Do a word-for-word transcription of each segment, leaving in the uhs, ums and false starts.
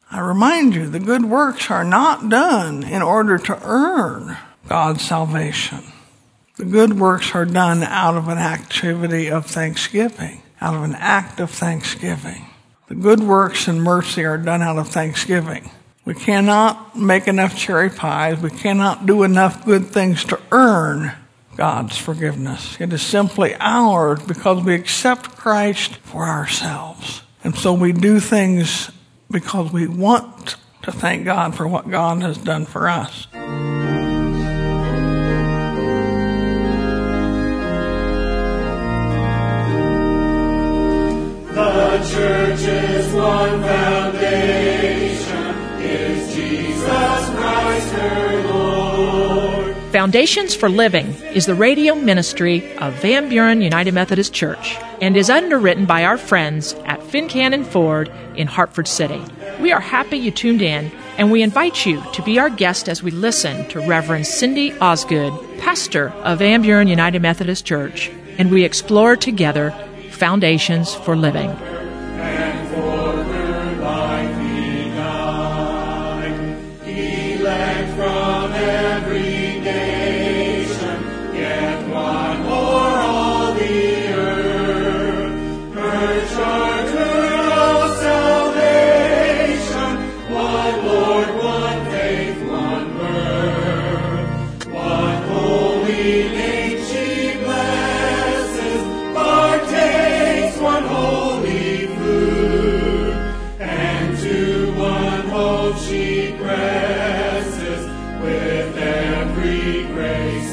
I remind you, the good works are not done in order to earn God's salvation. The good works are done out of an activity of thanksgiving, out of an act of thanksgiving. The good works and mercy are done out of thanksgiving. We cannot make enough cherry pies. We cannot do enough good things to earn God's forgiveness. It is simply ours because we accept Christ for ourselves. And so we do things because we want to thank God for what God has done for us. The church's one foundation is Jesus Christ her Lord. Foundations for Living is the radio ministry of Van Buren United Methodist Church and is underwritten by our friends at Fincannon Ford in Hartford City. We are happy you tuned in, and we invite you to be our guest as we listen to Reverend Cindy Osgood, pastor of Van Buren United Methodist Church, and we explore together Foundations for Living. And for her life he died. He led from every nation, yet one o'er all the earth. Her charter of salvation, one Lord, one faith, one birth, one holy name she blesses, partakes one holy food, and to one hope she presses with every grace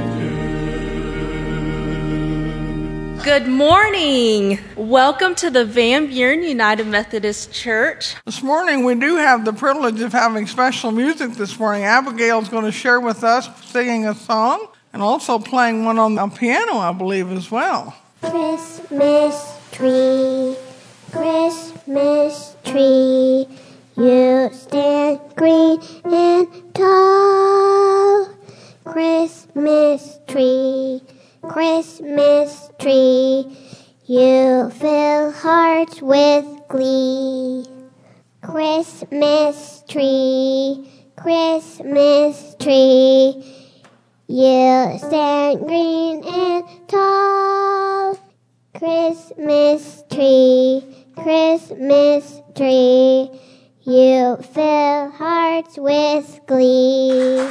endued. Good morning. Welcome to the Van Buren United Methodist Church. This morning we do have the privilege of having special music this morning. Abigail's going to share with us singing a song and also playing one on the piano, I believe, as well. Christmas tree, Christmas tree, you stand green and tall. Christmas tree, Christmas tree, you fill hearts with glee. Christmas tree, Christmas tree, you stand green and tall. Christmas tree, Christmas tree, you fill hearts with glee.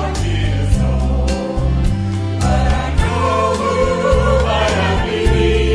Believe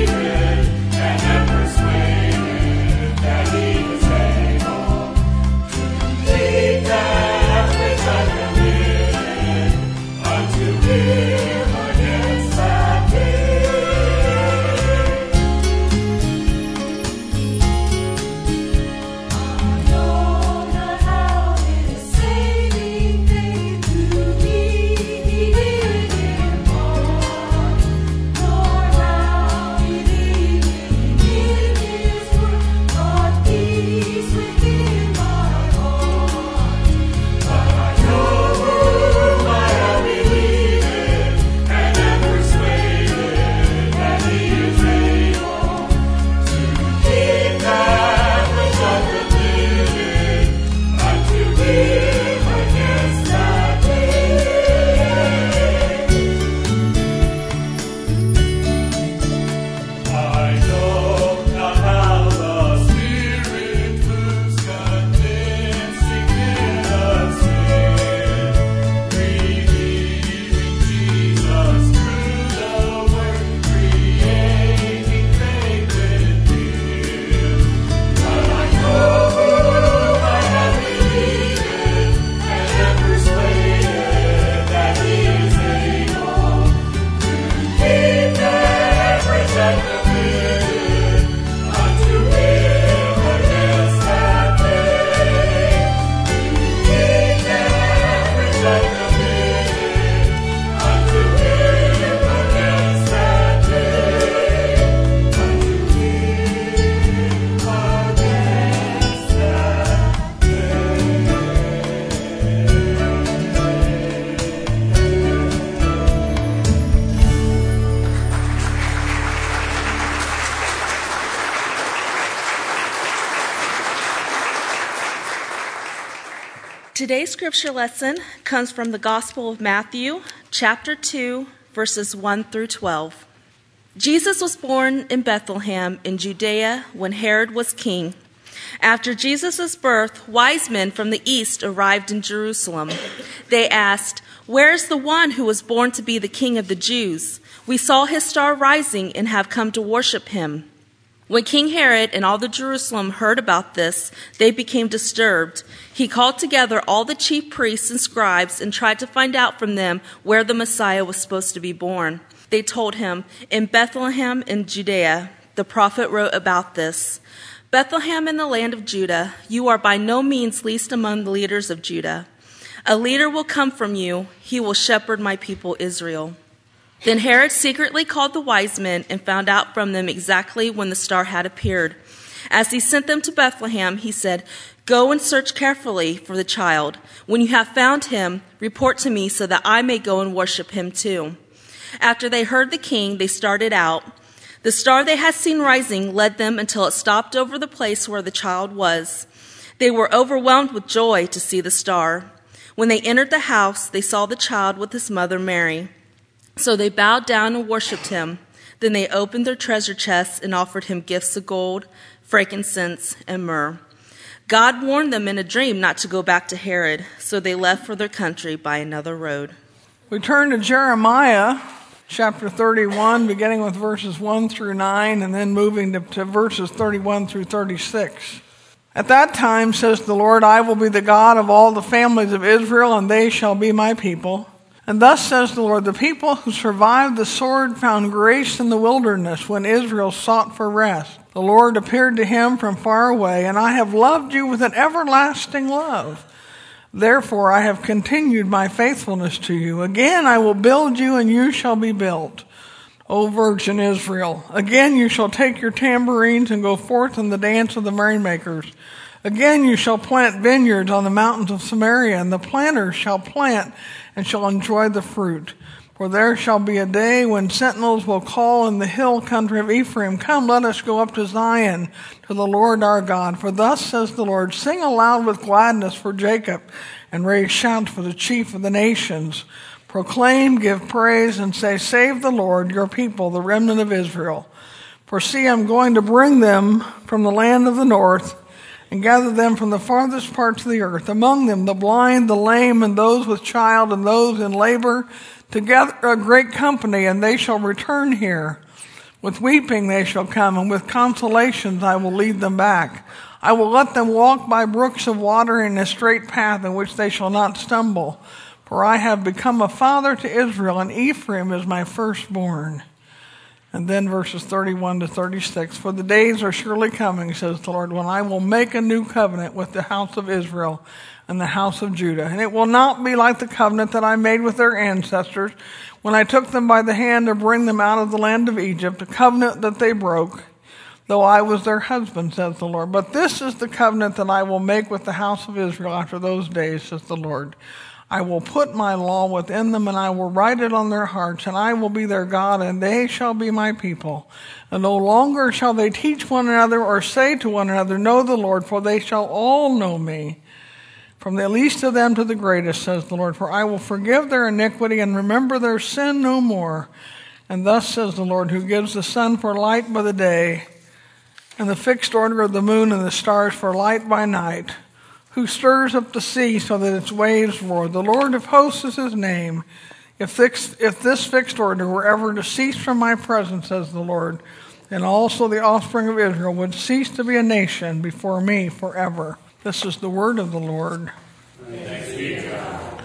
Today's scripture lesson comes from the Gospel of Matthew, chapter two, verses one through twelve. Jesus was born in Bethlehem in Judea when Herod was king. After Jesus' birth, wise men from the east arrived in Jerusalem. They asked, "Where is the one who was born to be the King of the Jews? We saw his star rising and have come to worship him." When King Herod and all the Jerusalem heard about this, they became disturbed. He called together all the chief priests and scribes and tried to find out from them where the Messiah was supposed to be born. They told him, "In Bethlehem in Judea." The prophet wrote about this, "Bethlehem in the land of Judah, you are by no means least among the leaders of Judah. A leader will come from you. He will shepherd my people Israel." Then Herod secretly called the wise men and found out from them exactly when the star had appeared. As he sent them to Bethlehem, he said, "Go and search carefully for the child. When you have found him, report to me so that I may go and worship him too." After they heard the king, they started out. The star they had seen rising led them until it stopped over the place where the child was. They were overwhelmed with joy to see the star. When they entered the house, they saw the child with his mother Mary. So they bowed down and worshipped him. Then they opened their treasure chests and offered him gifts of gold, frankincense, and myrrh. God warned them in a dream not to go back to Herod, so they left for their country by another road. We turn to Jeremiah chapter thirty-one, beginning with verses one through nine, and then moving to, to verses thirty-one through thirty-six. "At that time, says the Lord, I will be the God of all the families of Israel, and they shall be my people. And thus says the Lord, the people who survived the sword found grace in the wilderness when Israel sought for rest. The Lord appeared to him from far away, and I have loved you with an everlasting love. Therefore I have continued my faithfulness to you. Again I will build you, and you shall be built, O virgin Israel. Again you shall take your tambourines and go forth in the dance of the merrymakers. Again you shall plant vineyards on the mountains of Samaria, and the planters shall plant and shall enjoy the fruit. For there shall be a day when sentinels will call in the hill country of Ephraim, Come, let us go up to Zion, to the Lord our God. For thus says the Lord, Sing aloud with gladness for Jacob, and raise shouts for the chief of the nations. Proclaim, give praise, and say, Save the Lord, your people, the remnant of Israel. For see, I'm going to bring them from the land of the north, and gather them from the farthest parts of the earth. Among them the blind, the lame, and those with child, and those in labor, together a great company, and they shall return here. With weeping they shall come, and with consolations I will lead them back. I will let them walk by brooks of water in a straight path in which they shall not stumble. For I have become a father to Israel, and Ephraim is my firstborn. And then verses thirty-one to thirty-six, For the days are surely coming, says the Lord, when I will make a new covenant with the house of Israel and the house of Judah. And it will not be like the covenant that I made with their ancestors when I took them by the hand to bring them out of the land of Egypt, a covenant that they broke, though I was their husband, says the Lord. But this is the covenant that I will make with the house of Israel after those days, says the Lord. I will put my law within them, and I will write it on their hearts, and I will be their God, and they shall be my people. And no longer shall they teach one another or say to one another, Know the Lord, for they shall all know me, from the least of them to the greatest, says the Lord. For I will forgive their iniquity and remember their sin no more. And thus says the Lord, who gives the sun for light by the day, and the fixed order of the moon and the stars for light by night, who stirs up the sea so that its waves roar. The Lord of hosts is his name. If this, if this fixed order were ever to cease from my presence, says the Lord, then also the offspring of Israel would cease to be a nation before me forever. This is the word of the Lord. Thanks be to God.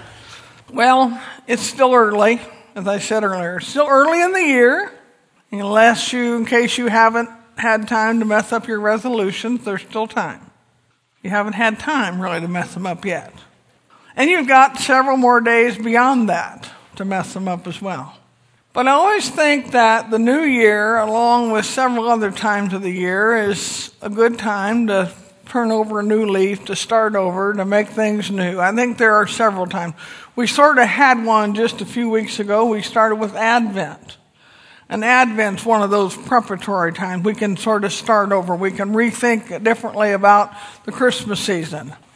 Well, it's still early, as I said earlier. It's still early in the year, unless you, in case you haven't had time to mess up your resolutions, there's still time. You haven't had time, really, to mess them up yet. And you've got several more days beyond that to mess them up as well. But I always think that the new year, along with several other times of the year, is a good time to turn over a new leaf, to start over, to make things new. I think there are several times. We sort of had one just a few weeks ago. We started with Advent. And Advent's one of those preparatory times. We can sort of start over. We can rethink differently about the Christmas season.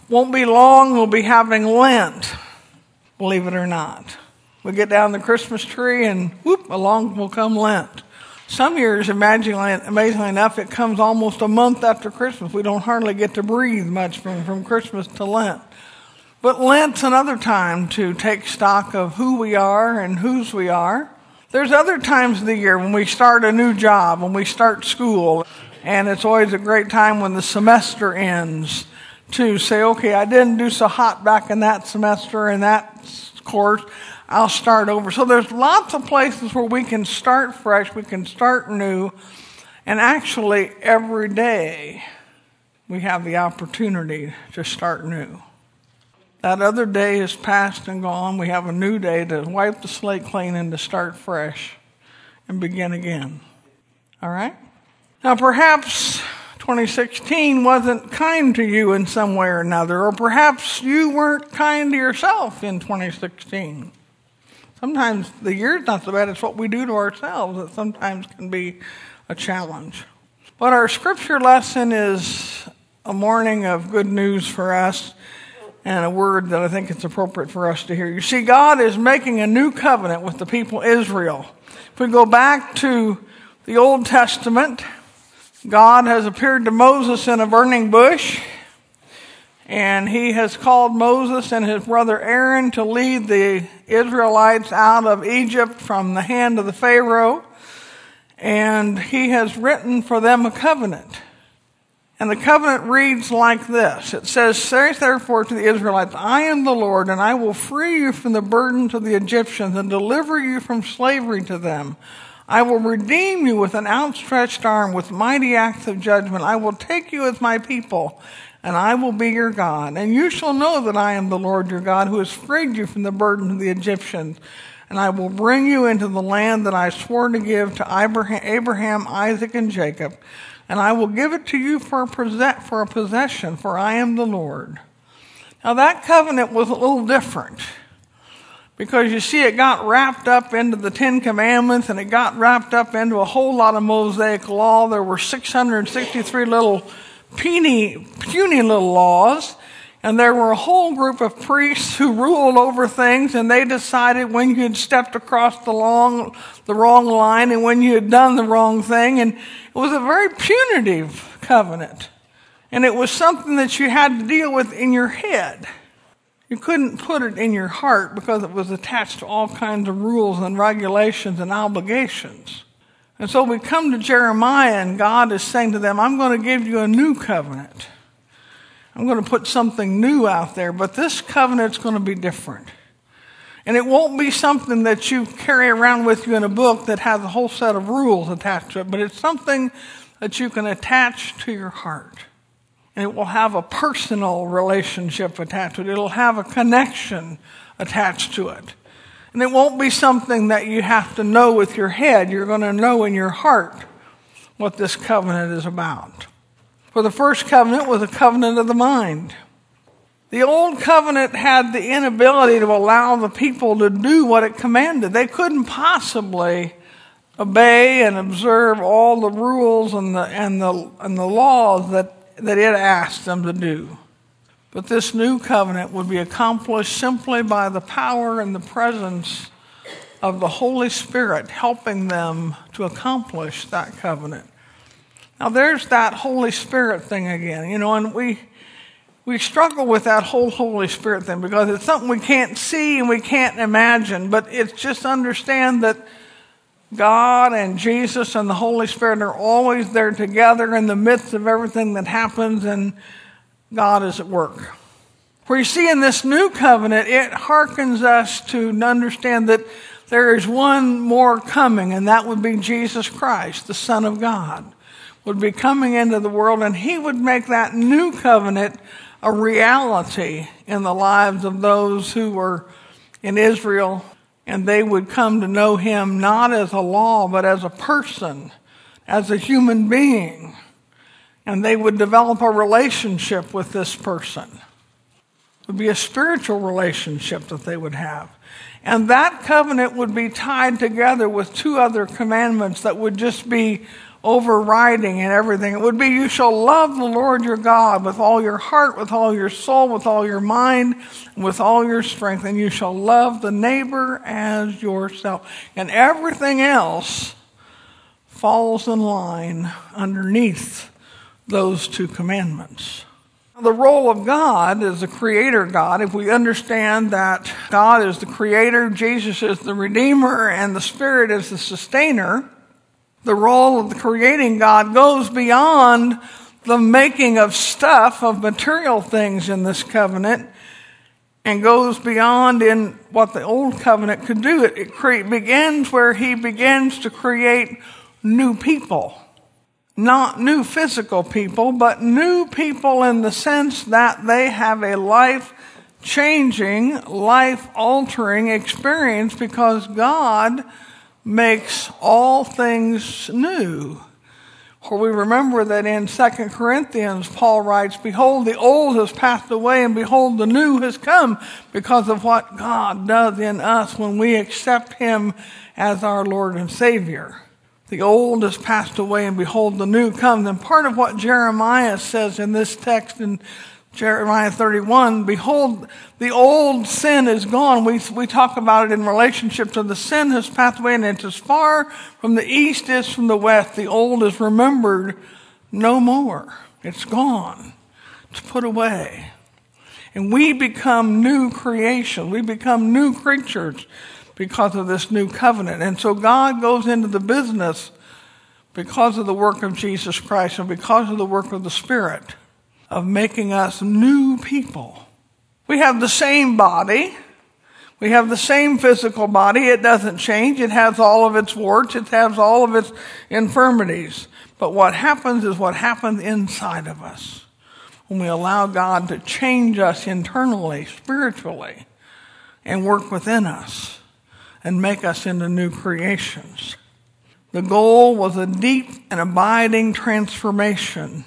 Won't be long, we'll be having Lent, believe it or not. We get down the Christmas tree and whoop, along will come Lent. Some years, amazingly, amazingly enough, it comes almost a month after Christmas. We don't hardly get to breathe much from, from Christmas to Lent. But Lent's another time to take stock of who we are and whose we are. There's other times of the year when we start a new job, when we start school, and it's always a great time when the semester ends to say, okay, I didn't do so hot back in that semester and that course, I'll start over. So there's lots of places where we can start fresh, we can start new, and actually every day we have the opportunity to start new. That other day is past and gone. We have a new day to wipe the slate clean and to start fresh and begin again. All right? Now, perhaps twenty sixteen wasn't kind to you in some way or another, or perhaps you weren't kind to yourself in twenty sixteen. Sometimes the year's not so bad, it's what we do to ourselves that sometimes can be a challenge. But our scripture lesson is a morning of good news for us, and a word that I think it's appropriate for us to hear. You see, God is making a new covenant with the people Israel. If we go back to the Old Testament, God has appeared to Moses in a burning bush, and he has called Moses and his brother Aaron to lead the Israelites out of Egypt from the hand of the Pharaoh, and he has written for them a covenant. And the covenant reads like this. It says, "Say therefore to the Israelites, I am the Lord, and I will free you from the burdens of the Egyptians and deliver you from slavery to them. I will redeem you with an outstretched arm, with mighty acts of judgment. I will take you as my people, and I will be your God. And you shall know that I am the Lord your God, who has freed you from the burden of the Egyptians. And I will bring you into the land that I swore to give to Abraham, Isaac, and Jacob. And I will give it to you for a, possess- for a possession, for I am the Lord." Now that covenant was a little different, because you see it got wrapped up into the Ten Commandments, and it got wrapped up into a whole lot of Mosaic law. There were six hundred sixty-three little puny, puny little laws, and there were a whole group of priests who ruled over things, and they decided when you had stepped across the, long, the wrong line and when you had done the wrong thing. And it was a very punitive covenant, and it was something that you had to deal with in your head. You couldn't put it in your heart because it was attached to all kinds of rules and regulations and obligations. And so we come to Jeremiah, and God is saying to them, I'm going to give you a new covenant. I'm going to put something new out there, but this covenant's going to be different. And it won't be something that you carry around with you in a book that has a whole set of rules attached to it, but it's something that you can attach to your heart. And it will have a personal relationship attached to it. It'll have a connection attached to it. And it won't be something that you have to know with your head. You're going to know in your heart what this covenant is about. For the first covenant was a covenant of the mind. The old covenant had the inability to allow the people to do what it commanded. They couldn't possibly obey and observe all the rules and the and the and the laws that, that it asked them to do. But this new covenant would be accomplished simply by the power and the presence of the Holy Spirit helping them to accomplish that covenant. Now there's that Holy Spirit thing again, you know, and we we struggle with that whole Holy Spirit thing because it's something we can't see and we can't imagine, but it's just understand that God and Jesus and the Holy Spirit are always there together in the midst of everything that happens, and God is at work. For you see, in this new covenant, it hearkens us to understand that there is one more coming, and that would be Jesus Christ, the Son of God, would be coming into the world, and he would make that new covenant a reality in the lives of those who were in Israel, and they would come to know him not as a law, but as a person, as a human being, and they would develop a relationship with this person. It would be a spiritual relationship that they would have. And that covenant would be tied together with two other commandments that would just be overriding and everything. It would be, you shall love the Lord your God with all your heart, with all your soul, with all your mind, and with all your strength, and you shall love the neighbor as yourself. And everything else falls in line underneath those two commandments. The role of God as the creator God, if we understand that God is the creator, Jesus is the redeemer, and the Spirit is the sustainer, the role of the creating God goes beyond the making of stuff, of material things in this covenant, and goes beyond in what the old covenant could do. It, it cre- begins where he begins to create new people. Not new physical people, but new people in the sense that they have a life-changing, life-altering experience because God makes all things new. For we remember that in Second Corinthians, Paul writes, behold, the old has passed away, and behold, the new has come, because of what God does in us when we accept him as our Lord and Savior. The old has passed away, and behold, the new comes. And part of what Jeremiah says in this text in Jeremiah thirty-one, behold, the old sin is gone. We, we talk about it in relationship to the sin has passed away, and it's as far from the east as from the west. The old is remembered no more. It's gone. It's put away. And we become new creation. We become new creatures because of this new covenant. And so God goes into the business because of the work of Jesus Christ and because of the work of the Spirit of making us new people. We have the same body. We have the same physical body. It doesn't change. It has all of its warts. It has all of its infirmities. But what happens is what happens inside of us when we allow God to change us internally, spiritually, and work within us and make us into new creations. The goal was a deep and abiding transformation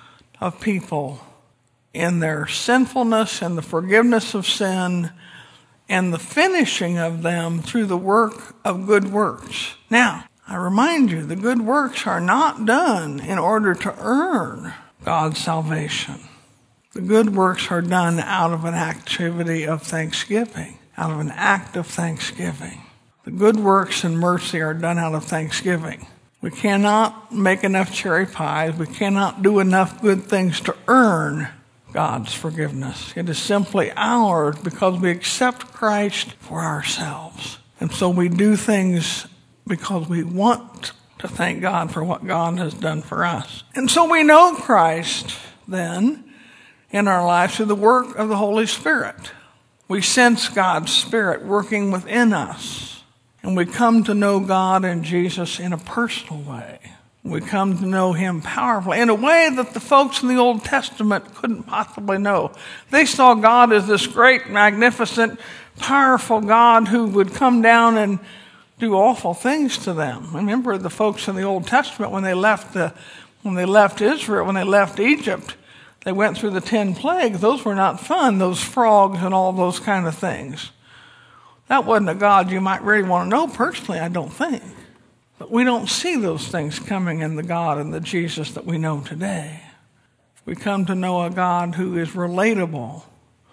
of people in their sinfulness and the forgiveness of sin and the finishing of them through the work of good works. Now, I remind you, the good works are not done in order to earn God's salvation. The good works are done out of an activity of thanksgiving, out of an act of thanksgiving. The good works and mercy are done out of thanksgiving. We cannot make enough cherry pies. We cannot do enough good things to earn God's forgiveness. It is simply ours because we accept Christ for ourselves. And so we do things because we want to thank God for what God has done for us. And so we know Christ then in our lives through the work of the Holy Spirit. We sense God's Spirit working within us. And we come to know God and Jesus in a personal way. We come to know him powerfully in a way that the folks in the Old Testament couldn't possibly know. They saw God as this great, magnificent, powerful God who would come down and do awful things to them. Remember the folks in the Old Testament when they left the, when they left Israel, when they left Egypt, they went through the ten plagues. Those were not fun, those frogs and all those kind of things. That wasn't a God you might really want to know personally, I don't think. But we don't see those things coming in the God and the Jesus that we know today. We come to know a God who is relatable,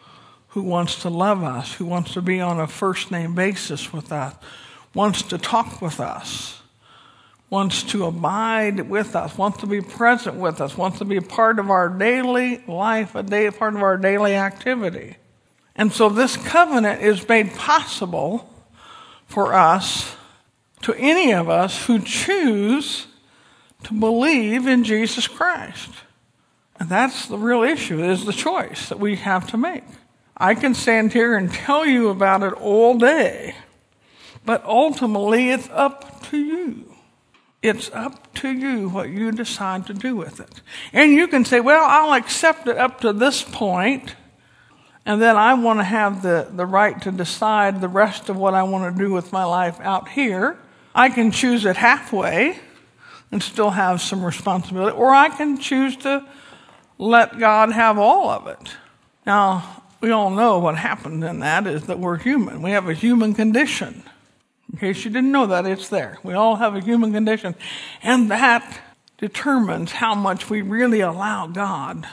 who wants to love us, who wants to be on a first-name basis with us, wants to talk with us, wants to abide with us, wants to be present with us, wants to be a part of our daily life, a day, part of our daily activity. And so this covenant is made possible for us, to any of us who choose to believe in Jesus Christ. And that's the real issue, is the choice that we have to make. I can stand here and tell you about it all day, but ultimately it's up to you. It's up to you what you decide to do with it. And you can say, well, I'll accept it up to this point, and then I want to have the, the right to decide the rest of what I want to do with my life out here. I can choose it halfway and still have some responsibility, or I can choose to let God have all of it. Now, we all know what happened in that is that we're human. We have a human condition. In case you didn't know that, it's there. We all have a human condition. And that determines how much we really allow God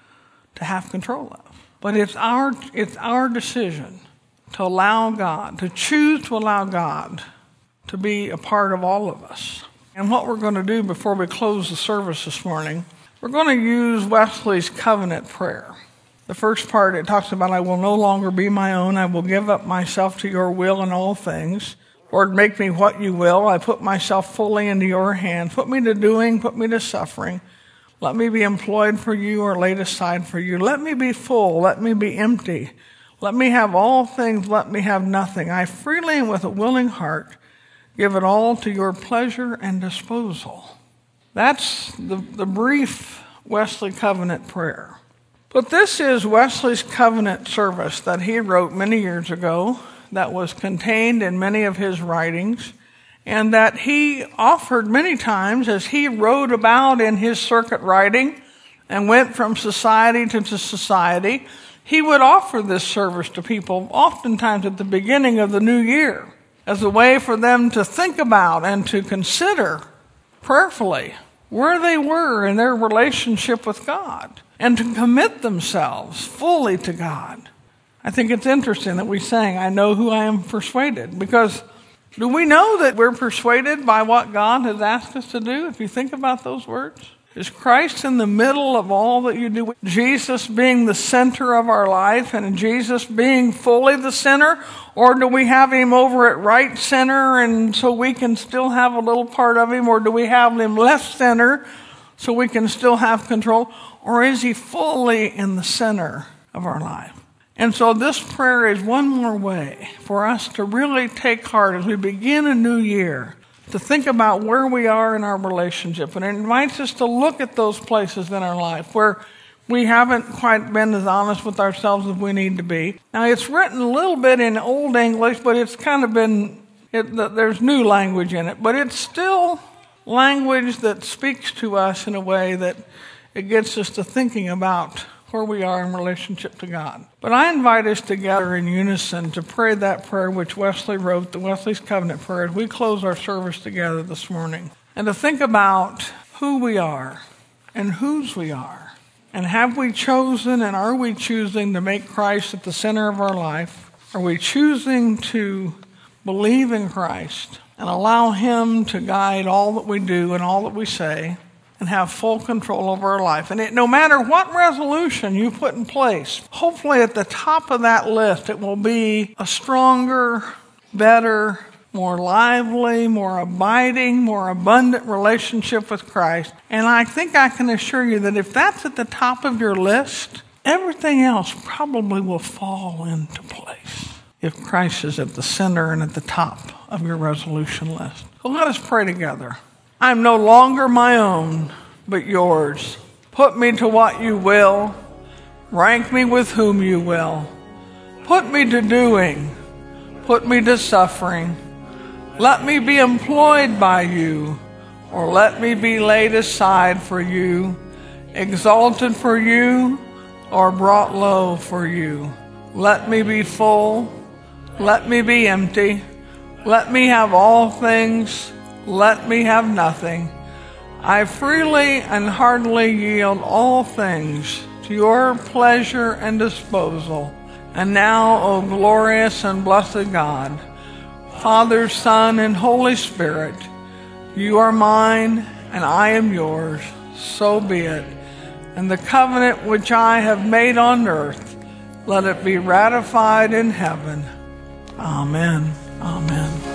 to have control of. But it's our, it's our decision to allow God, to choose to allow God to be a part of all of us. And what we're going to do before we close the service this morning, we're going to use Wesley's covenant prayer. The first part, it talks about, I will no longer be my own. I will give up myself to your will in all things. Lord, make me what you will. I put myself fully into your hand. Put me to doing, put me to suffering. Let me be employed for you or laid aside for you. Let me be full. Let me be empty. Let me have all things. Let me have nothing. I freely and with a willing heart give it all to your pleasure and disposal. That's the, the brief Wesley covenant prayer. But this is Wesley's covenant service that he wrote many years ago, that was contained in many of his writings, and that he offered many times as he rode about in his circuit riding and went from society to society. He would offer this service to people oftentimes at the beginning of the new year as a way for them to think about and to consider prayerfully where they were in their relationship with God and to commit themselves fully to God. I think it's interesting that we sang, I know who I am persuaded, because do we know that we're persuaded by what God has asked us to do? If you think about those words, is Christ in the middle of all that you do? Jesus being the center of our life and Jesus being fully the center? Or do we have him over at right center and so we can still have a little part of him? Or do we have him left center so we can still have control? Or is he fully in the center of our life? And so this prayer is one more way for us to really take heart as we begin a new year, to think about where we are in our relationship. And it invites us to look at those places in our life where we haven't quite been as honest with ourselves as we need to be. Now, it's written a little bit in Old English, but it's kind of been, it, there's new language in it. But it's still language that speaks to us in a way that it gets us to thinking about where we are in relationship to God. But I invite us together in unison to pray that prayer which Wesley wrote, the Wesley's Covenant Prayer, as we close our service together this morning. And to think about who we are and whose we are. And have we chosen and are we choosing to make Christ at the center of our life? Are we choosing to believe in Christ and allow him to guide all that we do and all that we say? And have full control over our life. And it, no matter what resolution you put in place, hopefully at the top of that list, it will be a stronger, better, more lively, more abiding, more abundant relationship with Christ. And I think I can assure you that if that's at the top of your list, everything else probably will fall into place if Christ is at the center and at the top of your resolution list. So let us pray together. I'm no longer my own, but yours. Put me to what you will. Rank me with whom you will. Put me to doing. Put me to suffering. Let me be employed by you, or let me be laid aside for you, exalted for you, or brought low for you. Let me be full. Let me be empty. Let me have all things. Let me have nothing. I freely and heartily yield all things to your pleasure and disposal. And now, O glorious and blessed God, Father, Son, and Holy Spirit, you are mine and I am yours. So be it. And the covenant which I have made on earth, let it be ratified in heaven. Amen. Amen.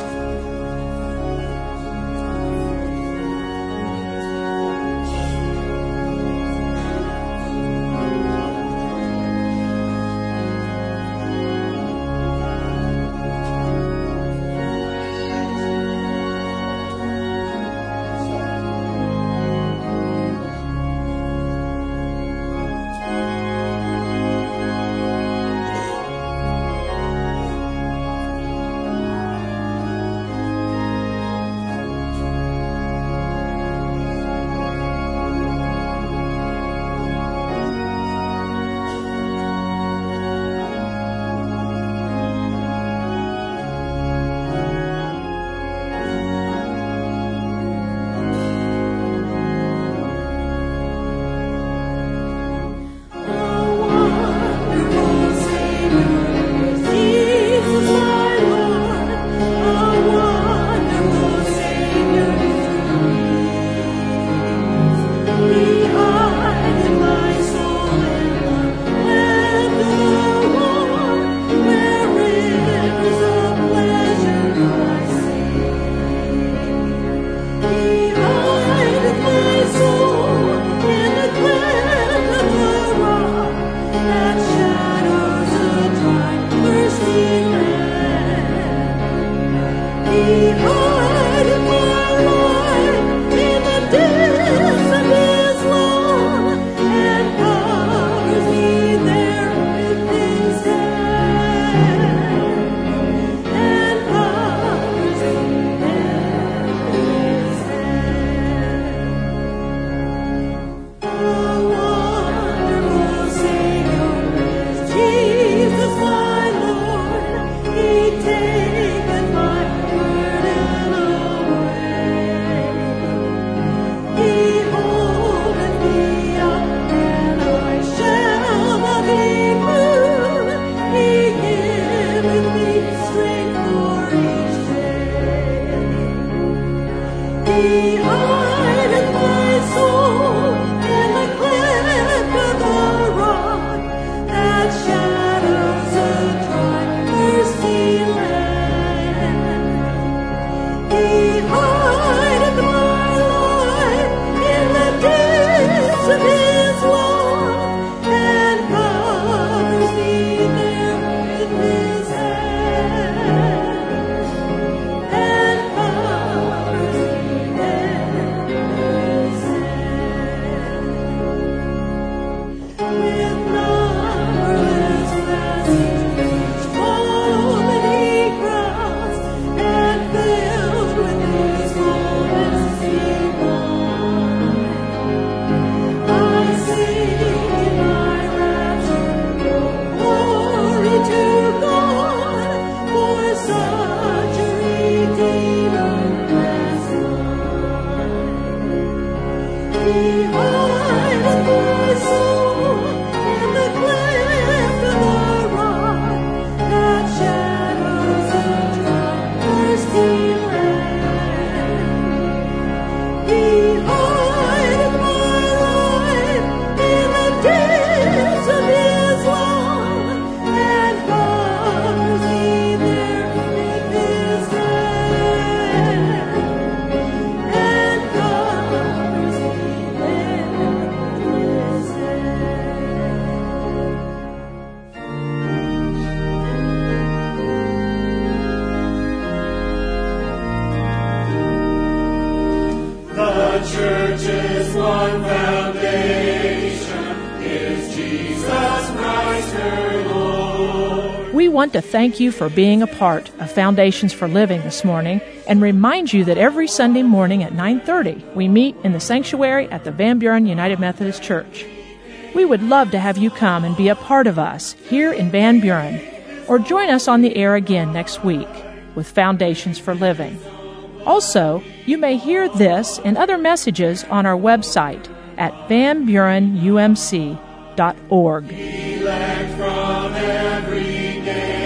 We want to thank you for being a part of Foundations for Living this morning and remind you that every Sunday morning at nine thirty we meet in the sanctuary at the Van Buren United Methodist Church. We would love to have you come and be a part of us here in Van Buren, or join us on the air again next week with Foundations for Living. Also, you may hear this and other messages on our website at van buren u m c dot org. Elect from every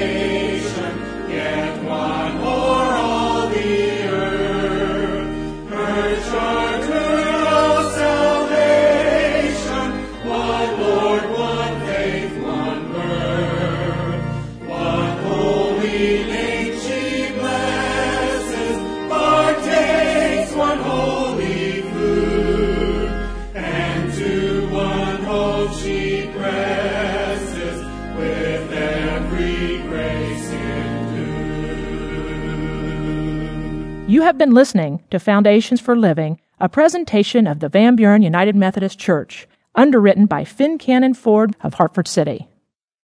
nation, yet one o'er all the earth. Her charter of salvation, one Lord, one faith, one birth. One holy name she blesses, partakes one holy food, and to one hope she presses with every grace endued. You have been listening to Foundations for Living, a presentation of the Van Buren United Methodist Church, underwritten by Finn Cannon Ford of Hartford City.